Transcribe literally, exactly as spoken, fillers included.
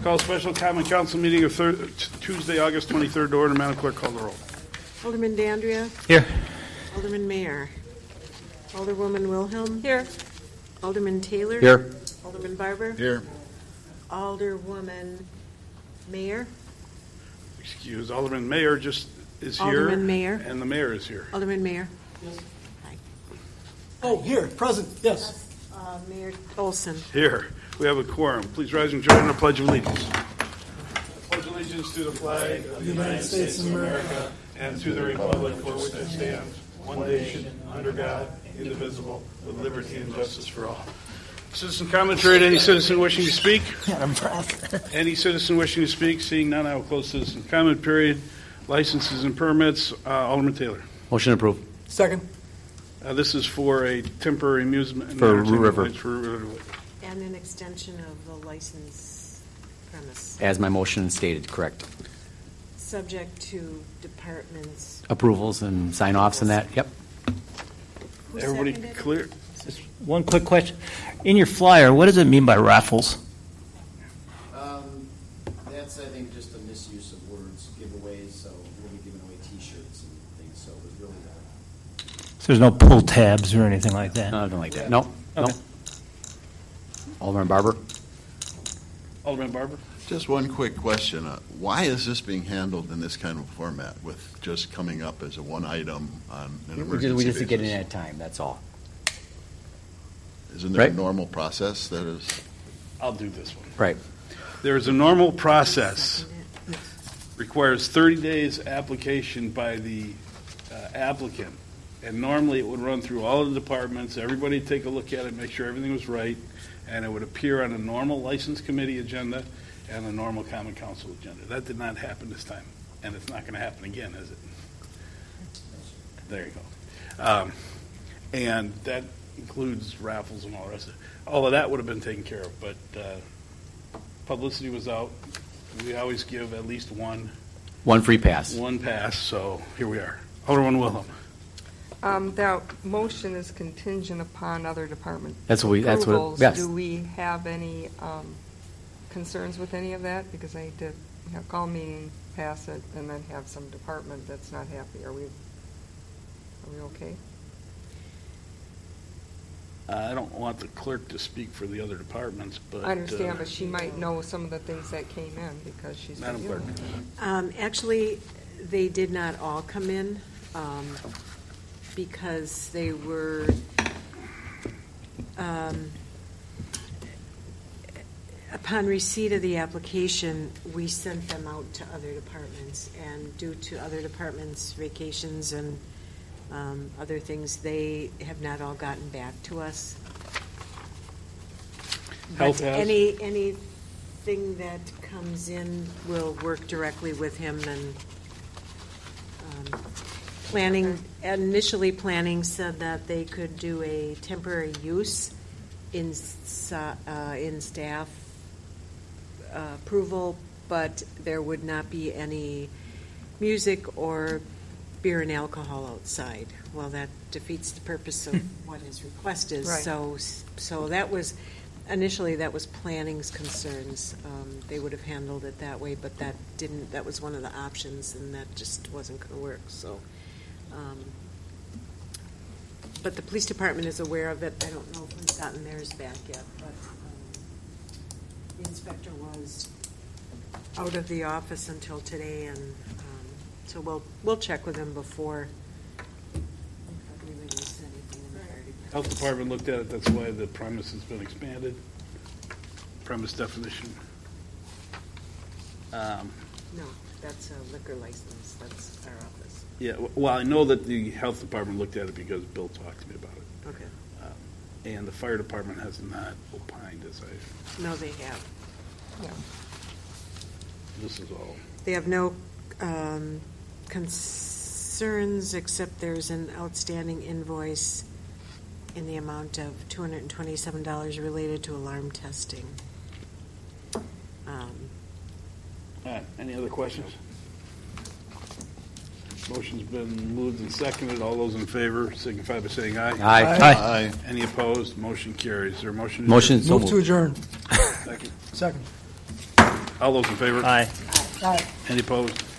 Call special common council meeting of thir- t- Tuesday, August twenty-third to order. Madam Clerk, call the roll. Alderman Dandria. Here. Alderman Mayer. Alderwoman Wilhelm. Here. Alderman Taylor. Here. Alderman Barber. Here. Alderwoman Mayer. Excuse, Alderman Mayer just is here. Alderman Mayer. And the mayor is here. Alderman Mayer. Yes. Hi. Oh, here, present, yes. Uh, Mayor Olson. Here. We have a quorum. Please rise and join in the Pledge of Allegiance. I pledge allegiance to the flag of the United States of America and to the republic for which it stands, one nation, under God, indivisible, with liberty and justice for all. Citizen commentary to any citizen wishing to speak? Any citizen wishing to speak? Seeing none, I will close citizen comment period. Licenses and permits. Uh, Alderman Taylor. Motion approved. Second. Uh, this is for a temporary amusement and For entertainment Root River. lights for Root River. And an extension of the license premise, As my motion stated, correct. subject to departments. Approvals and sign-offs and that, yep. Who Everybody seconded? clear? Just one quick question. In your flyer, what does it mean by raffles? Um, that's, I think, just a misuse of words, giveaways, so we'll be giving away T-shirts and things, so it was really that. So there's no pull tabs or anything like that? Nothing like that. No, no. Okay. Alderman Barber? Alderman Barber? Just one quick question. Uh, Why is this being handled in this kind of format with just coming up as a one item on an We emergency just, we just get in basis? at time, that's all. Isn't there a Right. normal process that is? I'll do this one. Right. There's a normal process. Requires thirty days application by the uh, applicant. And normally it would run through all of the departments, everybody would take a look at it, make sure everything was right, and it would appear on a normal license committee agenda and a normal common council agenda. That did not happen this time, and it's not going to happen again, is it? There you go. Um, and that includes raffles and all the rest of it. All of that would have been taken care of, but uh, publicity was out. We always give at least one One free pass. one pass, so here we are. Alderman Wilhelm. Um, that motion is contingent upon other department That's what we, that's what, approvals. yes. Do we have any um, concerns with any of that? Because I did have call meeting, pass it, and then have some department that's not happy. Are we, are we okay? I don't want the clerk to speak for the other departments, but... I understand, uh, but she might know some of the things that came in because she's Madam reviewing. Clerk. Um, Actually, they did not all come in um, because they were, um, upon receipt of the application, we sent them out to other departments. And due to other departments' vacations and um, other things, they have not all gotten back to us. Health But has. any, anything that comes in, we'll work directly with him and um, planning, initially planning said that they could do a temporary use in, s- uh, in staff uh, approval, but there would not be any music or beer and alcohol outside. Well, that defeats the purpose of what his request is. Right. So, so that was, initially, that was planning's concerns. Um, They would have handled it that way, but that didn't, that was one of the options, and that just wasn't going to work, so. um, But the police department is aware of it. I don't know if we've gotten theirs back yet, but um, the inspector was out of the office until today, and um, so we'll, we'll check with him before we release anything in the fire department. Health Department looked at it, that's why the premise has been expanded, premise definition. Um, No, that's a liquor license. That's our office. Yeah, w- well, I know that the Health Department looked at it because Bill talked to me about it. Okay. Um, And the Fire Department has not opined, as I, No, they have. Yeah. this is all. They have no um, concerns, except there's an outstanding invoice in the amount of two hundred twenty-seven dollars related to alarm testing. Um, All right, any other questions? Motion's been moved and seconded. All those in favor signify by saying aye. Aye. Aye. Any opposed? Motion carries. Is there a motion? to Motion adjourn? so Move to moved. adjourn. Second. Second. All those in favor? Aye. Any opposed?